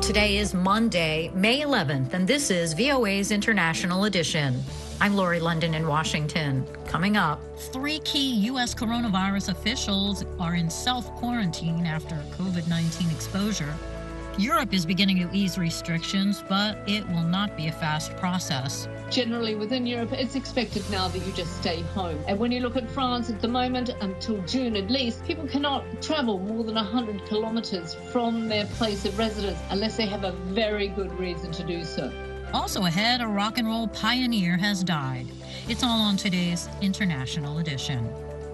Today is Monday, May 11th, and this is VOA's International Edition. I'm Lori London in Washington. Coming up, 3 key U.S. coronavirus officials are in self-quarantine after COVID-19 exposure. Europe is beginning to ease restrictions, but it will not be a fast process. Generally within Europe, it's expected now that you just stay home. And when you look at France at the moment, until June at least, people cannot travel more than 100 kilometers from their place of residence unless they have a very good reason to do so. Also ahead, a rock and roll pioneer has died. It's all on today's International Edition.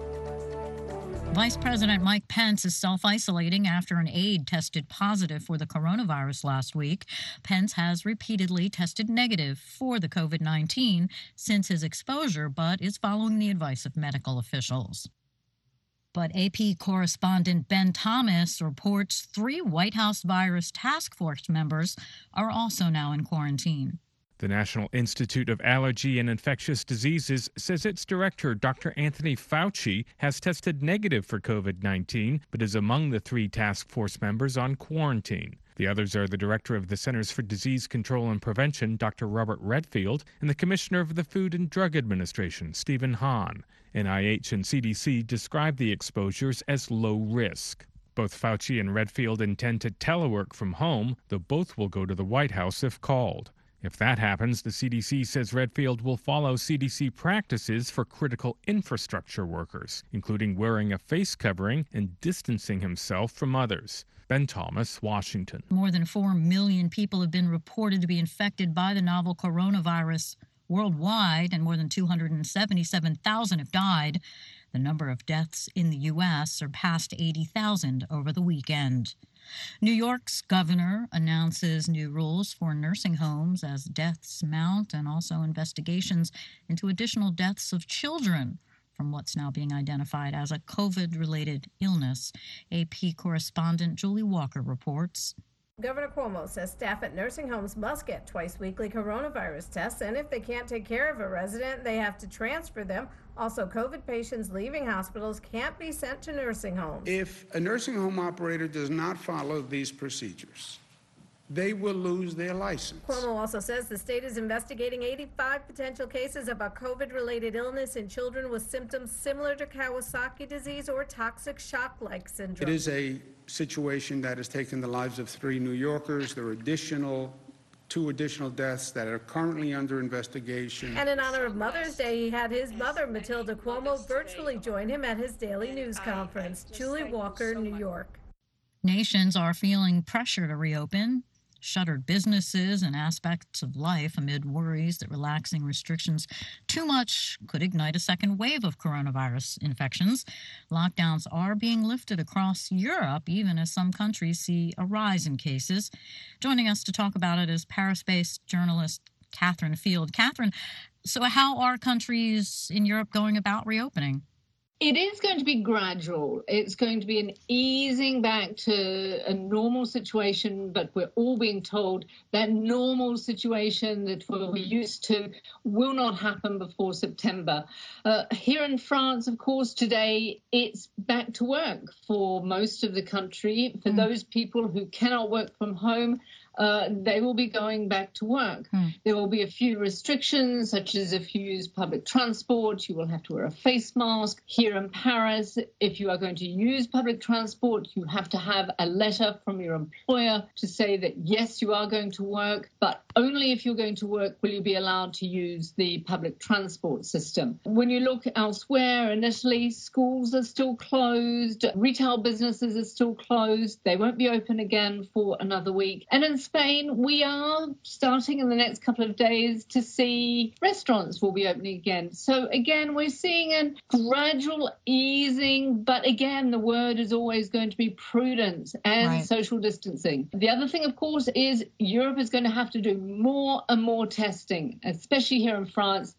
Vice President Mike Pence is self-isolating after an aide tested positive for the coronavirus last week. Pence has repeatedly tested negative for the COVID-19 since his exposure, but is following the advice of medical officials. But AP correspondent Ben Thomas reports 3 White House virus task force members are also now in quarantine. The National Institute of Allergy and Infectious Diseases says its director, Dr. Anthony Fauci, has tested negative for COVID-19, but is among the 3 task force members on quarantine. The others are the director of the Centers for Disease Control and Prevention, Dr. Robert Redfield, and the commissioner of the Food and Drug Administration, Stephen Hahn. NIH and CDC describe the exposures as low risk. Both Fauci and Redfield intend to telework from home, though both will go to the White House if called. If that happens, the CDC says Redfield will follow CDC practices for critical infrastructure workers, including wearing a face covering and distancing himself from others. Ben Thomas, Washington. More than 4 million people have been reported to be infected by the novel coronavirus worldwide, and more than 277,000 have died. The number of deaths in the U.S. surpassed 80,000 over the weekend. New York's governor announces new rules for nursing homes as deaths mount, and also investigations into additional deaths of children from what's now being identified as a COVID-related illness. AP correspondent Julie Walker reports. Governor Cuomo says staff at nursing homes must get twice-weekly coronavirus tests, and if they can't take care of a resident, they have to transfer them. Also, COVID patients leaving hospitals can't be sent to nursing homes. If a nursing home operator does not follow these procedures, they will lose their license. Cuomo also says the state is investigating 85 potential cases of a COVID-related illness in children with symptoms similar to Kawasaki disease or toxic shock-like syndrome. It is a situation that has taken the lives of 3 New Yorkers. There are 2 additional deaths that are currently under investigation. And in honor of Mother's Day, he had his mother, Matilda Cuomo, virtually join him at his daily news conference. Julie Walker, New York. Nations are feeling pressure to reopen shuttered businesses and aspects of life amid worries that relaxing restrictions too much could ignite a second wave of coronavirus infections. Lockdowns are being lifted across Europe, even as some countries see a rise in cases. Joining us to talk about it is Paris-based journalist Catherine Field. Catherine, so how are countries in Europe going about reopening? It is going to be gradual. It's going to be an easing back to a normal situation, but we're all being told that normal situation that we're used to will not happen before September. Here in France, of course, today it's back to work for most of the country. For those people who cannot work from home, they will be going back to work. There will be a few restrictions, such as if you use public transport, you will have to wear a face mask. Here in Paris, if you are going to use public transport, you have to have a letter from your employer to say that, yes, you are going to work, but only if you're going to work will you be allowed to use the public transport system. When you look elsewhere in Italy, schools are still closed, retail businesses are still closed. They won't be open again for another week. And in Spain, we are starting in the next couple of days to see restaurants will be opening again. So again, we're seeing a gradual easing, but again, the word is always going to be prudence and social distancing. The other thing, of course, is Europe is going to have to do more and more testing, especially here in France.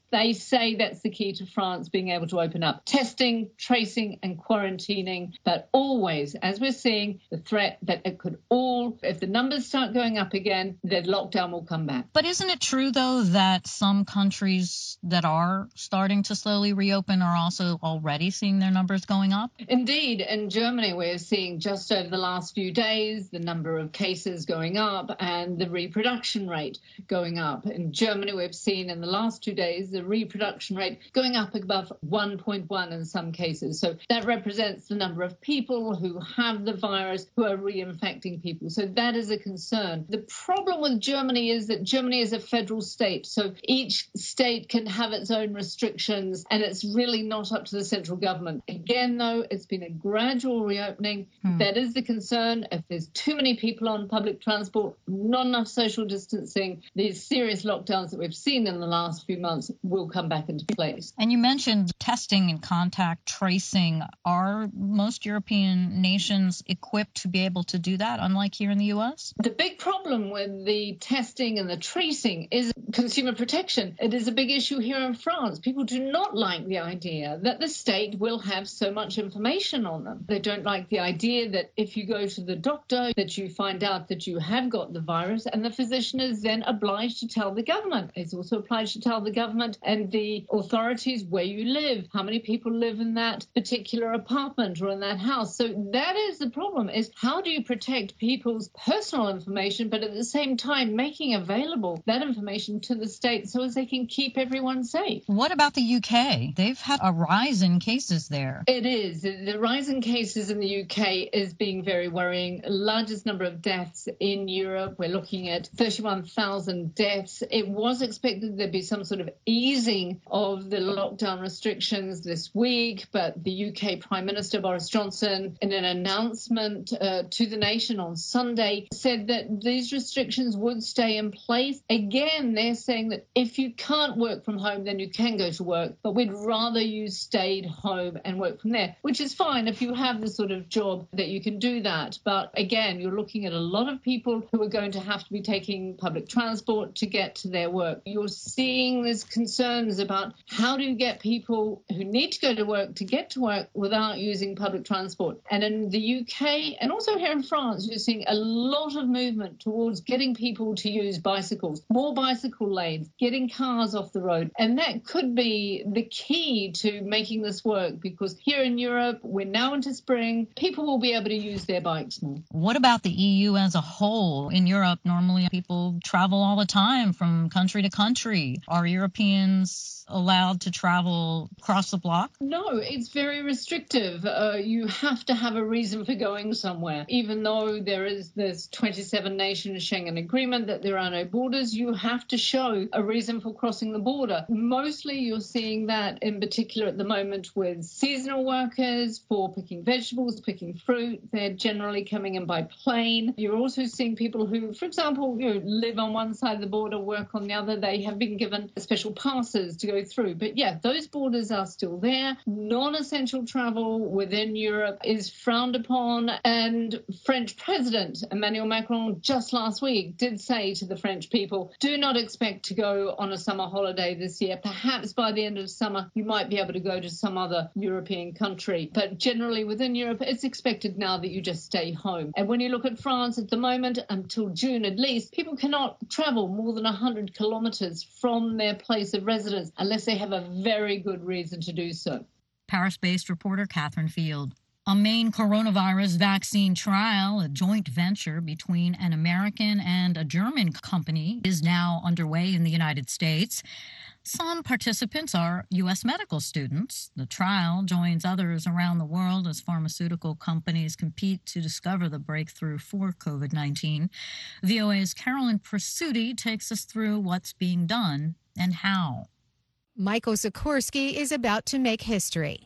They say that's the key to France being able to open up. Testing, tracing, and quarantining, but always, as we're seeing, the threat that it could all, if the numbers start going up again, the lockdown will come back. But isn't it true, though, that some countries that are starting to slowly reopen are also already seeing their numbers going up? Indeed. In Germany, we're seeing just over the last few days the number of cases going up and the reproduction rate going up. In Germany, we've seen in the last 2 days the reproduction rate going up above 1.1 in some cases. So that represents the number of people who have the virus who are reinfecting people. So that is a concern. The problem with Germany is that Germany is a federal state. So each state can have its own restrictions and it's really not up to the central government. Again, though, it's been a gradual reopening. That is the concern. If there's too many people on public transport, not enough social distancing, these serious lockdowns that we've seen in the last few months will come back into place. And you mentioned testing and contact tracing. Are most European nations equipped to be able to do that, unlike here in the U.S.? The big problem with the testing and the tracing is consumer protection. It is a big issue here in France. People do not like the idea that the state will have so much information on them. They don't like the idea that if you go to the doctor, that you find out that you have got the virus, and the physician is then obliged to tell the government. It's also obliged to tell the government and the authorities where you live, how many people live in that particular apartment or in that house. So that is the problem, is how do you protect people's personal information, but at the same time making available that information to the state so as they can keep everyone safe. What about the UK? They've had a rise in cases there. It is. The rise in cases in the UK is being very worrying. Largest number of deaths in Europe. We're looking at 31,000 deaths. It was expected there'd be some sort of easing of the lockdown restrictions this week, but the UK Prime Minister Boris Johnson, in an announcement to the nation on Sunday, said that these restrictions would stay in place. Again, they're saying that if you can't work from home, then you can go to work, but we'd rather you stayed home and work from there, which is fine if you have the sort of job that you can do that. But again, you're looking at a lot of people who are going to have to be taking public transport to get to their work. You're seeing there's concerns about how do you get people who need to go to work without using public transport. And in the UK and also here in France, you're seeing a lot of movement towards getting people to use bicycles, more bicycle lanes, getting cars off the road. And that could be the key to making this work, because here in Europe, we're now into spring, people will be able to use their bikes more. What about the EU as a whole? In Europe, normally people travel all the time from country to country. Are Europeans allowed to travel across the bloc? No, it's very restrictive. You have to have a reason for going somewhere. Even though there is this 27-nation Schengen agreement that there are no borders, you have to show a reason for crossing the border. Mostly you're seeing that in particular at the moment with seasonal workers for picking vegetables, picking fruit. They're generally coming in by plane. You're also seeing people who, for example, live on one side of the border, work on the other. They have been given special passes to go through. But yeah, those borders are still there. Non-essential travel within Europe is frowned upon. And French President Emmanuel Macron just last week did say to the French people, do not expect to go on a summer holiday this year. Perhaps by the end of summer, you might be able to go to some other European country. But generally within Europe, it's expected now that you just stay home. And when you look at France at the moment, until June at least, people cannot travel more than 100 kilometers from their place of residence unless they have a very good reason to do so. Paris-based reporter Catherine Field. A main coronavirus vaccine trial, a joint venture between an American and a German company, is now underway in the United States. Some participants are U.S. medical students. The trial joins others around the world as pharmaceutical companies compete to discover the breakthrough for COVID-19. VOA's Carolyn Presutti takes us through what's being done and how. Michael Sikorsky is about to make history.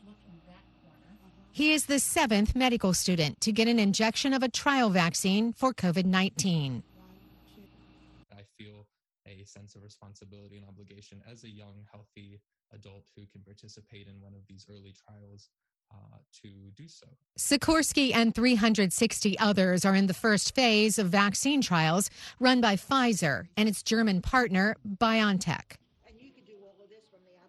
He is the 7th medical student to get an injection of a trial vaccine for COVID-19. I feel a sense of responsibility and obligation as a young, healthy adult who can participate in one of these early trials to do so. Sikorsky and 360 others are in the first phase of vaccine trials run by Pfizer and its German partner, BioNTech.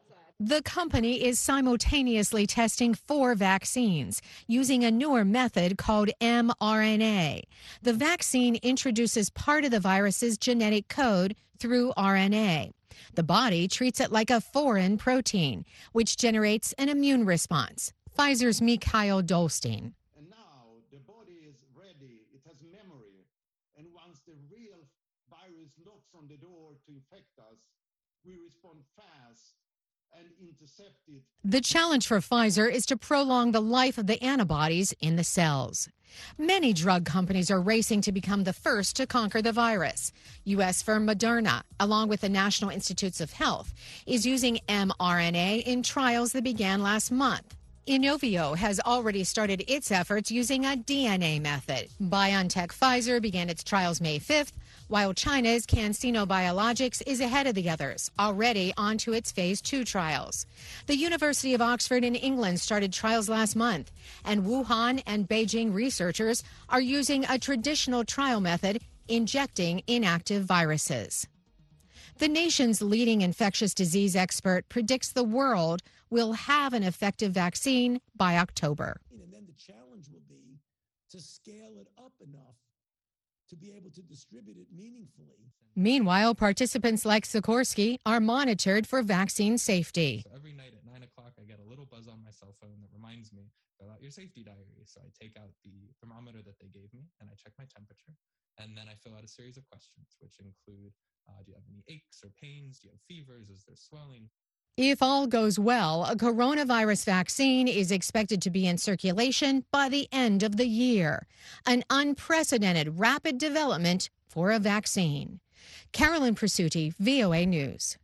The company is simultaneously testing 4 vaccines using a newer method called mRNA. The vaccine introduces part of the virus's genetic code through RNA. The body treats it like a foreign protein, which generates an immune response. Pfizer's Mikhail Dolstein. And now the body is ready. It has memory. And once the real virus knocks on the door to infect us, we respond fast and intercept it. The challenge for Pfizer is to prolong the life of the antibodies in the cells. Many drug companies are racing to become the first to conquer the virus. U.S. firm Moderna, along with the National Institutes of Health, is using mRNA in trials that began last month. Inovio has already started its efforts using a DNA method. BioNTech Pfizer began its trials May 5th, while China's CanSino Biologics is ahead of the others, already onto its phase 2 trials. The University of Oxford in England started trials last month, and Wuhan and Beijing researchers are using a traditional trial method, injecting inactive viruses. The nation's leading infectious disease expert predicts the world will have an effective vaccine by October. And then the challenge will be to scale it up enough to be able to distribute it meaningfully. Meanwhile, participants like Sikorsky are monitored for vaccine safety. So every night at 9 o'clock, I get a little buzz on my cell phone that reminds me, fill out your safety diary. So I take out the thermometer that they gave me and I check my temperature. And then I fill out a series of questions, which include, do you have any aches or pains? Do you have fevers? Is there swelling? If all goes well, a coronavirus vaccine is expected to be in circulation by the end of the year. An unprecedented rapid development for a vaccine. Carolyn Presutti, VOA News.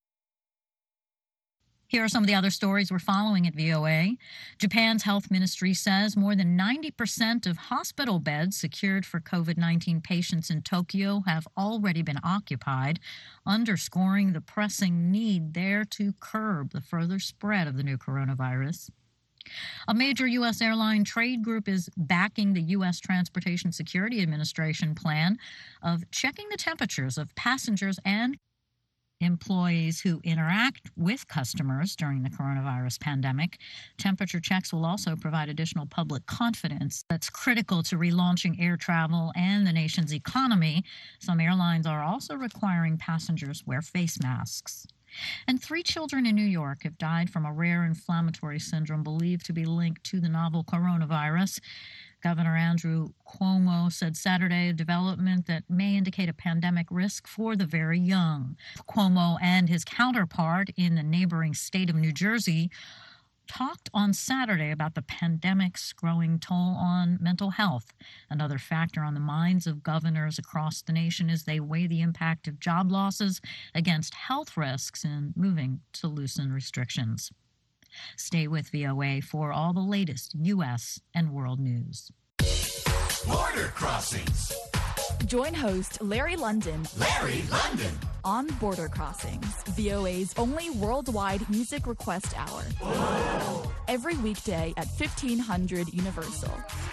Here are some of the other stories we're following at VOA. Japan's health ministry says more than 90% of hospital beds secured for COVID-19 patients in Tokyo have already been occupied, underscoring the pressing need there to curb the further spread of the new coronavirus. A major U.S. airline trade group is backing the U.S. Transportation Security Administration plan of checking the temperatures of passengers and employees who interact with customers during the coronavirus pandemic. Temperature checks will also provide additional public confidence that's critical to relaunching air travel and the nation's economy. Some airlines are also requiring passengers wear face masks. And 3 children in New York have died from a rare inflammatory syndrome believed to be linked to the novel coronavirus. Governor Andrew Cuomo said Saturday a development that may indicate a pandemic risk for the very young. Cuomo and his counterpart in the neighboring state of New Jersey talked on Saturday about the pandemic's growing toll on mental health. Another factor on the minds of governors across the nation as they weigh the impact of job losses against health risks in moving to loosen restrictions. Stay with VOA for all the latest U.S. and world news. Border Crossings. Join host Larry London on Border Crossings, VOA's only worldwide music request hour. Whoa. Every weekday at 1500 Universal.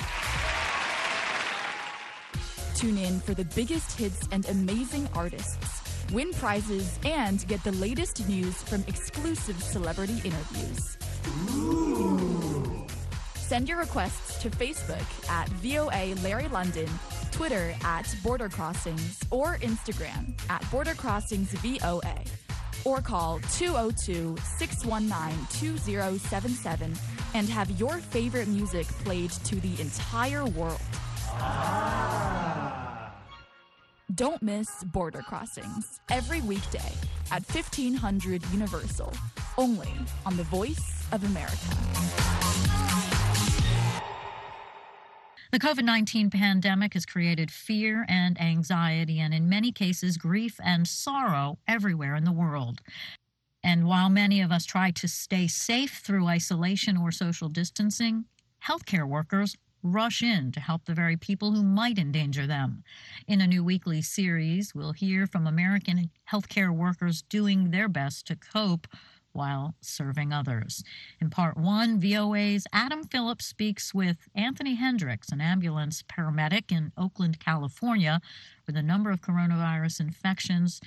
Tune in for the biggest hits and amazing artists. Win prizes and get the latest news from exclusive celebrity interviews. Ooh. Send your requests to Facebook at VOA Larry London, Twitter at Border Crossings, or Instagram at Border Crossings VOA. Or call 202-619-2077 and have your favorite music played to the entire world. Don't miss Border Crossings every weekday at 1500 Universal, only on the Voice of America. The COVID-19 pandemic has created fear and anxiety and in many cases grief and sorrow everywhere in the world. And while many of us try to stay safe through isolation or social distancing, healthcare workers rush in to help the very people who might endanger them. In a new weekly series, we'll hear from American healthcare workers doing their best to cope while serving others. In part 1, VOA's Adam Phillips speaks with Anthony Hendricks, an ambulance paramedic in Oakland, California, with a number of coronavirus infections.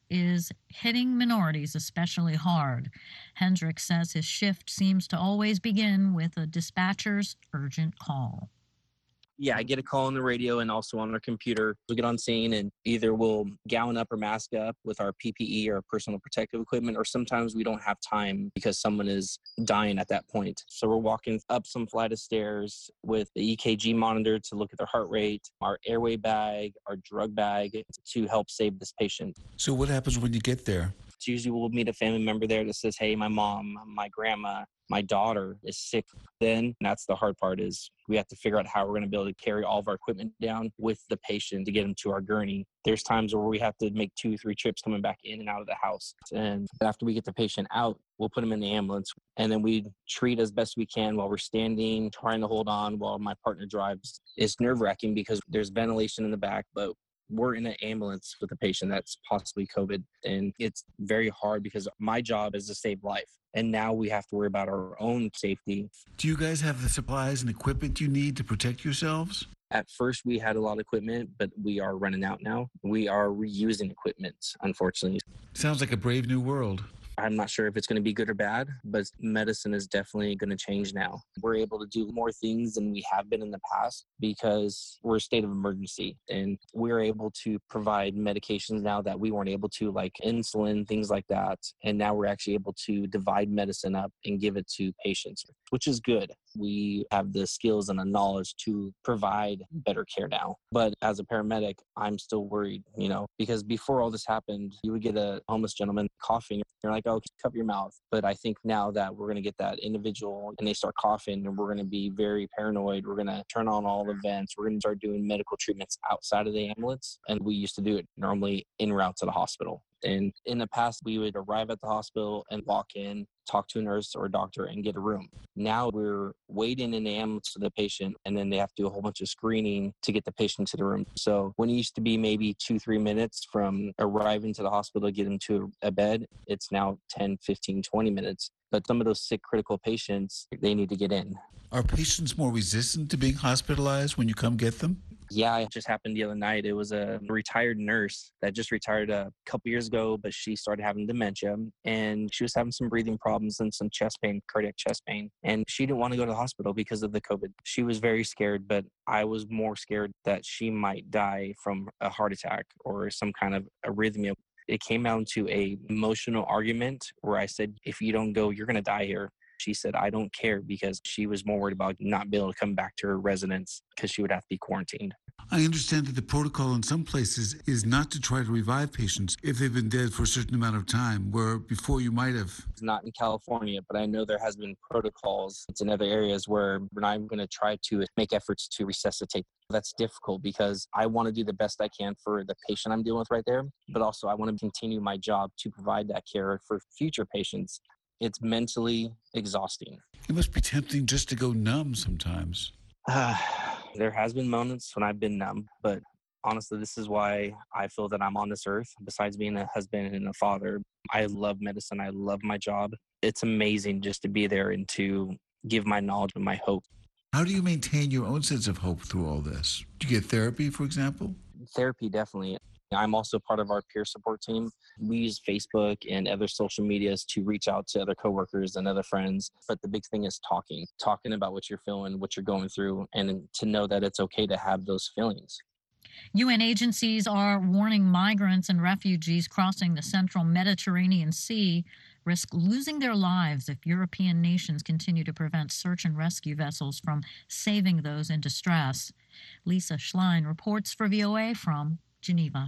is hitting minorities especially hard. Hendricks says his shift seems to always begin with a dispatcher's urgent call. Yeah, I get a call on the radio and also on our computer. We'll get on scene and either we'll gown up or mask up with our PPE or personal protective equipment, or sometimes we don't have time because someone is dying at that point. So we're walking up some flight of stairs with the EKG monitor to look at their heart rate, our airway bag, our drug bag to help save this patient. So what happens when you get there? So usually we'll meet a family member there that says, hey, my mom, my grandma, my daughter is sick. Then that's the hard part, is we have to figure out how we're going to be able to carry all of our equipment down with the patient to get them to our gurney. There's times where we have to make 2-3 trips coming back in and out of the house. And after we get the patient out, we'll put them in the ambulance. And then we treat as best we can while we're standing, trying to hold on while my partner drives. It's nerve-wracking because there's ventilation in the back, but we're in an ambulance with a patient that's possibly COVID. And it's very hard because my job is to save life. And now we have to worry about our own safety. Do you guys have the supplies and equipment you need to protect yourselves? At first, we had a lot of equipment, but we are running out now. We are reusing equipment, unfortunately. Sounds like a brave new world. I'm not sure if it's going to be good or bad, but medicine is definitely going to change now. We're able to do more things than we have been in the past because we're a state of emergency, and we're able to provide medications now that we weren't able to, like insulin, things like that. And now we're actually able to divide medicine up and give it to patients, which is good. We have the skills and the knowledge to provide better care now. But as a paramedic, I'm still worried, because before all this happened, you would get a homeless gentleman coughing. You're like, oh, cover your mouth. But I think now that we're going to get that individual and they start coughing, and we're going to be very paranoid. We're going to turn on all the vents. We're going to start doing medical treatments outside of the ambulance. And we used to do it normally en route to the hospital. And in the past, we would arrive at the hospital and walk in, talk to a nurse or a doctor, and get a room. Now we're waiting in the ambulance for the patient, and then they have to do a whole bunch of screening to get the patient to the room. So when it used to be maybe 2-3 minutes from arriving to the hospital to get them to a bed, it's now 10, 15, 20 minutes. But some of those sick, critical patients, they need to get in. Are patients more resistant to being hospitalized when you come get them? Yeah, it just happened the other night. It was a retired nurse that just retired a couple years ago, but she started having dementia, and she was having some breathing problems and some chest pain, cardiac chest pain. And she didn't want to go to the hospital because of the COVID. She was very scared, but I was more scared that she might die from a heart attack or some kind of arrhythmia. It came down to an emotional argument where I said, if you don't go, you're going to die here. She said, I don't care, because she was more worried about not being able to come back to her residence because she would have to be quarantined. I understand that the protocol in some places is not to try to revive patients if they've been dead for a certain amount of time, where before you might have. It's not in California, but I know there has been protocols. It's in other areas where we're not even going to try to make efforts to resuscitate. That's difficult because I want to do the best I can for the patient I'm dealing with right there, but also I want to continue my job to provide that care for future patients. It's mentally exhausting. It must be tempting just to go numb sometimes. There has been moments when I've been numb, but honestly, this is why I feel that I'm on this earth. Besides being a husband and a father, I love medicine. I love my job. It's amazing just to be there and to give my knowledge and my hope. How do you maintain your own sense of hope through all this? Do you get therapy, for example? Therapy, definitely. I'm also part of our peer support team. We use Facebook and other social medias to reach out to other coworkers and other friends. But the big thing is talking about what you're feeling, what you're going through, and to know that it's okay to have those feelings. UN agencies are warning migrants and refugees crossing the central Mediterranean Sea risk losing their lives if European nations continue to prevent search and rescue vessels from saving those in distress. Lisa Schlein reports for VOA from Geneva.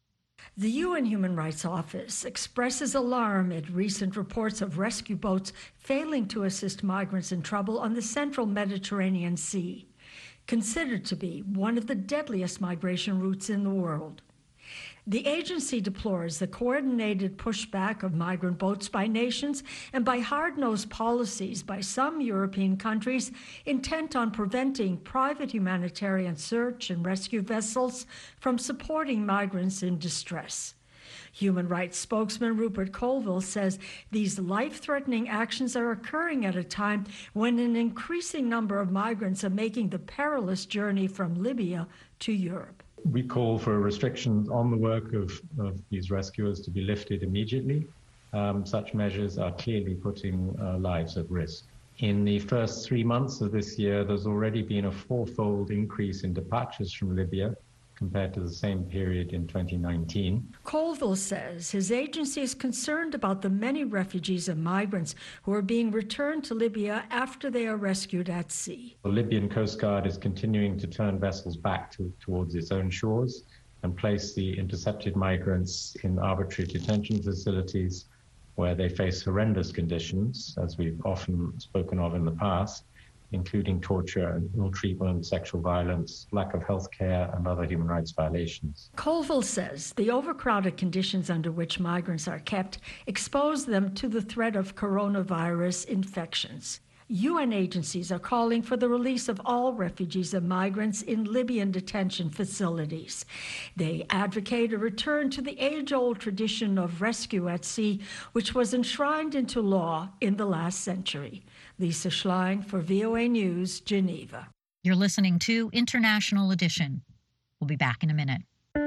The UN Human Rights Office expresses alarm at recent reports of rescue boats failing to assist migrants in trouble on the central Mediterranean Sea, considered to be one of the deadliest migration routes in the world. The agency deplores the coordinated pushback of migrant boats by nations and by hard-nosed policies by some European countries intent on preventing private humanitarian search and rescue vessels from supporting migrants in distress. Human rights spokesman Rupert Colville says these life-threatening actions are occurring at a time when an increasing number of migrants are making the perilous journey from Libya to Europe. We call for restrictions on the work of these rescuers to be lifted immediately. Such measures are clearly putting lives at risk. In the first 3 months of this year, there's already been a fourfold increase in departures from Libya compared to the same period in 2019. Colville says his agency is concerned about the many refugees and migrants who are being returned to Libya after they are rescued at sea. The Libyan Coast Guard is continuing to turn vessels back towards its own shores and place the intercepted migrants in arbitrary detention facilities where they face horrendous conditions, as we've often spoken of in the past, including torture, ill treatment, sexual violence, lack of health care, and other human rights violations. Colville says the overcrowded conditions under which migrants are kept expose them to the threat of coronavirus infections. UN agencies are calling for the release of all refugees and migrants in Libyan detention facilities. They advocate a return to the age-old tradition of rescue at sea, which was enshrined into law in the last century. Lisa Schlein for VOA News, Geneva. You're listening to International Edition. We'll be back in a minute.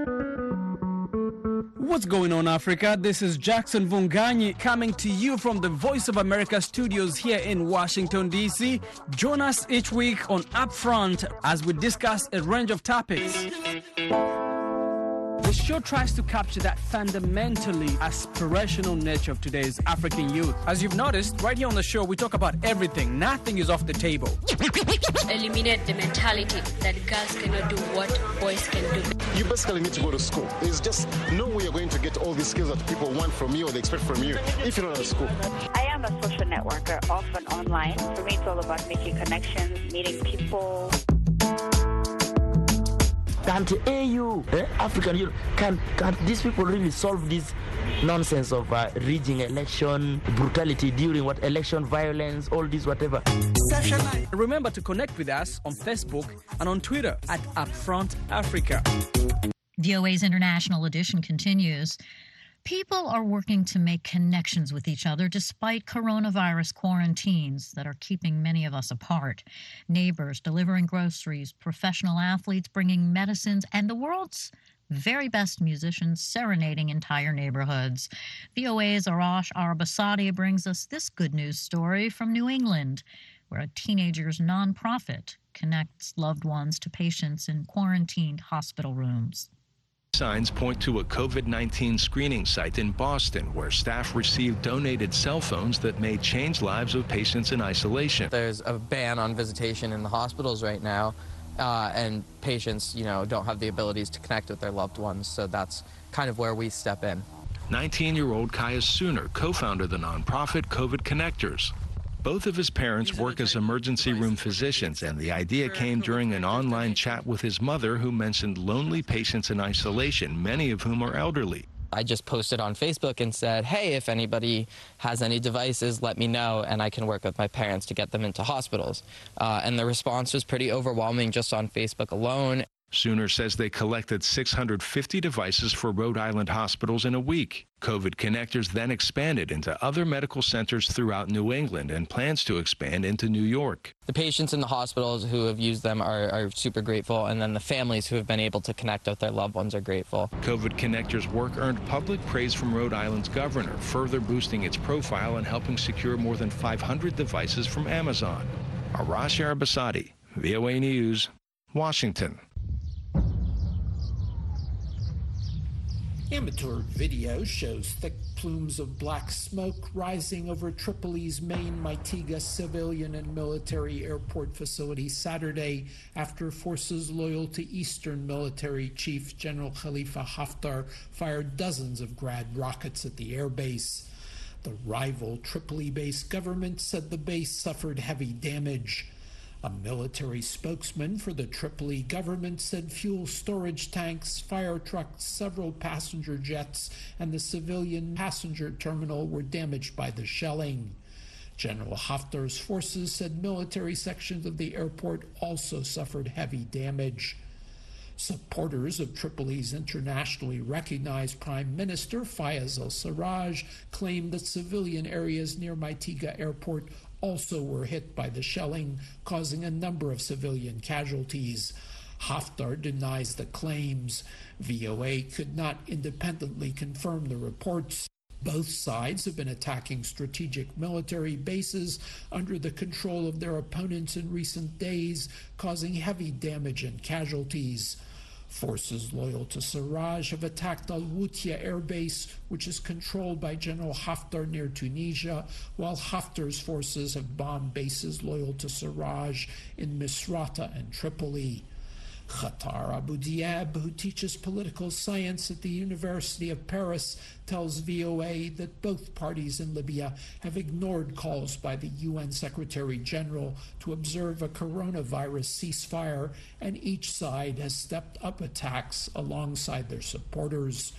What's going on, Africa? This is Jackson Vunganyi coming to you from the Voice of America studios here in Washington, D.C. Join us each week on Upfront as we discuss a range of topics. The show tries to capture that fundamentally aspirational nature of today's African youth. As you've noticed, right here on the show, we talk about everything. Nothing is off the table. Eliminate the mentality that girls cannot do what boys can do. You basically need to go to school. There's just no way you're going to get all these skills that people want from you or they expect from you if you're not at school. I am a social networker, often online. For me, it's all about making connections, meeting people. Can't AU, African Union, can these people really solve this nonsense of rigging election, brutality during election violence, all this whatever? Remember to connect with us on Facebook and on Twitter at Upfront Africa. VOA's International Edition continues. People are working to make connections with each other despite coronavirus quarantines that are keeping many of us apart. Neighbors delivering groceries, professional athletes bringing medicines, and the world's very best musicians serenading entire neighborhoods. VOA's Arash Arabasadi brings us this good news story from New England, where a teenager's nonprofit connects loved ones to patients in quarantined hospital rooms. Signs point to a COVID-19 screening site in Boston where staff received donated cell phones that may change lives of patients in isolation. There's a ban on visitation in the hospitals right now, and patients, don't have the abilities to connect with their loved ones, so that's kind of where we step in. 19-year-old Caius Sooner co-founded the nonprofit COVID Connectors. Both of his parents work as emergency room physicians, and the idea came during an online chat with his mother, who mentioned lonely patients in isolation, many of whom are elderly. I just posted on Facebook and said, hey, if anybody has any devices, let me know, and I can work with my parents to get them into hospitals. And the response was pretty overwhelming just on Facebook alone. Sooner says they collected 650 devices for Rhode Island hospitals in a week. COVID Connectors then expanded into other medical centers throughout New England and plans to expand into New York. The patients in the hospitals who have used them are super grateful, and then the families who have been able to connect with their loved ones are grateful. COVID Connectors' work earned public praise from Rhode Island's governor, further boosting its profile and helping secure more than 500 devices from Amazon. Arash Arabasadi, VOA News, Washington. Amateur video shows thick plumes of black smoke rising over Tripoli's main Maitiga civilian and military airport facility Saturday after forces loyal to Eastern Military Chief General Khalifa Haftar fired dozens of Grad rockets at the airbase. The rival Tripoli-based government said the base suffered heavy damage. A military spokesman for the Tripoli government said fuel storage tanks, fire trucks, several passenger jets, and the civilian passenger terminal were damaged by the shelling. General Haftar's forces said military sections of the airport also suffered heavy damage. Supporters of Tripoli's internationally recognized Prime Minister Fayez al-Sarraj claimed that civilian areas near Maitiga Airport also were hit by the shelling, causing a number of civilian casualties. Haftar denies the claims. VOA could not independently confirm the reports. Both sides have been attacking strategic military bases under the control of their opponents in recent days, causing heavy damage and casualties. Forces loyal to Sarraj have attacked Al-Wutia air base, which is controlled by General Haftar near Tunisia, while Haftar's forces have bombed bases loyal to Sarraj in Misrata and Tripoli. Khatar Abu Diab, who teaches political science at the University of Paris, tells VOA that both parties in Libya have ignored calls by the UN Secretary General to observe a coronavirus ceasefire, and each side has stepped up attacks alongside their supporters.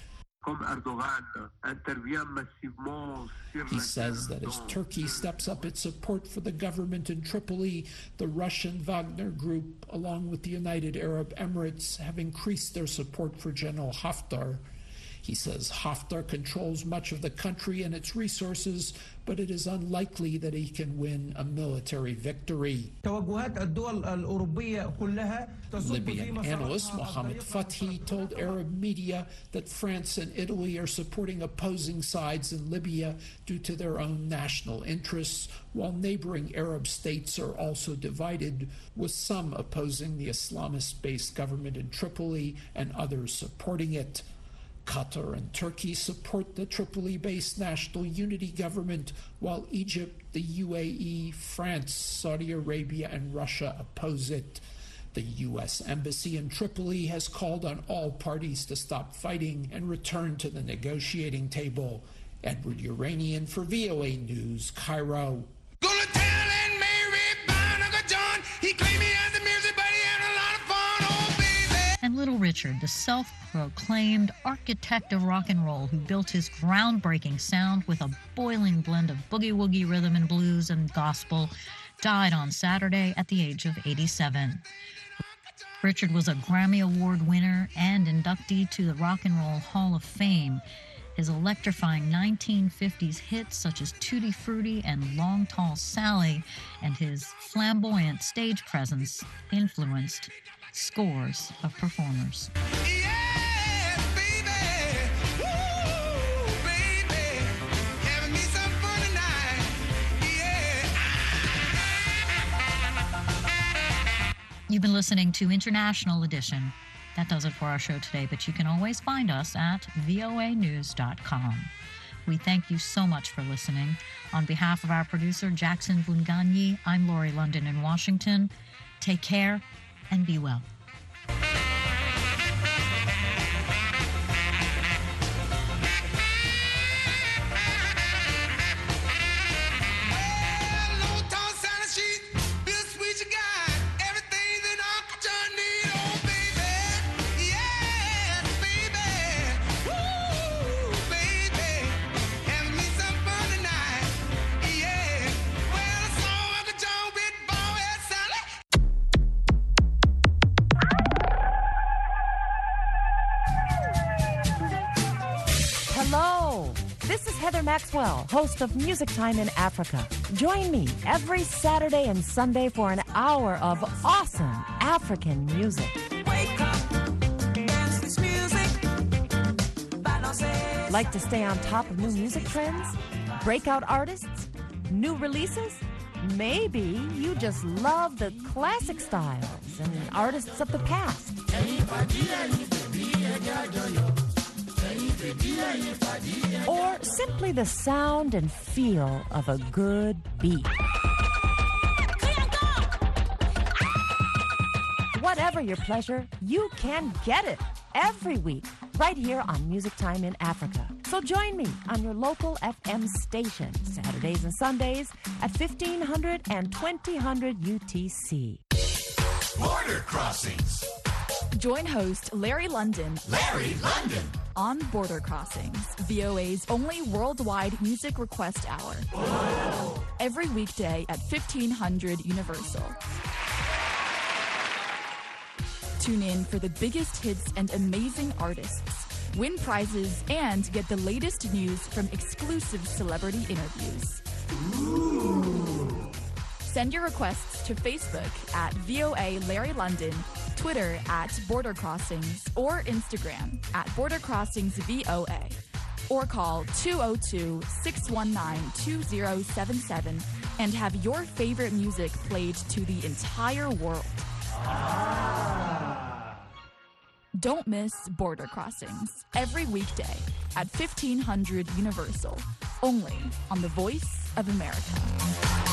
He says that as Turkey steps up its support for the government in Tripoli, the Russian Wagner Group, along with the United Arab Emirates, have increased their support for General Haftar. He says Haftar controls much of the country and its resources, but it is unlikely that he can win a military victory. Libyan analyst Mohammed Fathi told Arab media that France and Italy are supporting opposing sides in Libya due to their own national interests, while neighboring Arab states are also divided, with some opposing the Islamist-based government in Tripoli and others supporting it. Qatar and Turkey support the Tripoli-based National Unity Government, while Egypt, the UAE, France, Saudi Arabia, and Russia oppose it. The U.S. Embassy in Tripoli has called on all parties to stop fighting and return to the negotiating table. Edward Uranian for VOA News, Cairo. And Little Richard, the self-proclaimed architect of rock and roll who built his groundbreaking sound with a boiling blend of boogie-woogie rhythm and blues and gospel, died on Saturday at the age of 87. Richard was a Grammy Award winner and inductee to the Rock and Roll Hall of Fame. His electrifying 1950s hits such as Tutti Frutti and Long Tall Sally and his flamboyant stage presence influenced scores of performers. You've been listening to International Edition. That does it for our show today, but you can always find us at voanews.com. We thank you so much for listening. On behalf of our producer, Jackson Vunganyi, I'm Lori London in Washington. Take care and be well. Maxwell, host of Music Time in Africa. Join me every Saturday and Sunday for an hour of awesome African music. Wake up, dance this music. Like to stay on top of new music trends? Breakout artists? New releases? Maybe you just love the classic styles and artists of the past. Or simply the sound and feel of a good beat. Whatever your pleasure, you can get it every week right here on Music Time in Africa. So join me on your local FM station Saturdays and Sundays at 1500 and 2000 UTC. Border Crossings. Join host Larry London. Larry London. On Border Crossings, VOA's only worldwide music request hour. Oh. Every weekday at 1500 Universal. Tune in for the biggest hits and amazing artists. Win prizes and get the latest news from exclusive celebrity interviews. Ooh. Send your requests to Facebook at VOA Larry London, Twitter at Border Crossings, or Instagram at Border Crossings VOA, or call 202-619-2077 and have your favorite music played to the entire world. Don't miss Border Crossings every weekday at 1500 Universal, only on the Voice of America.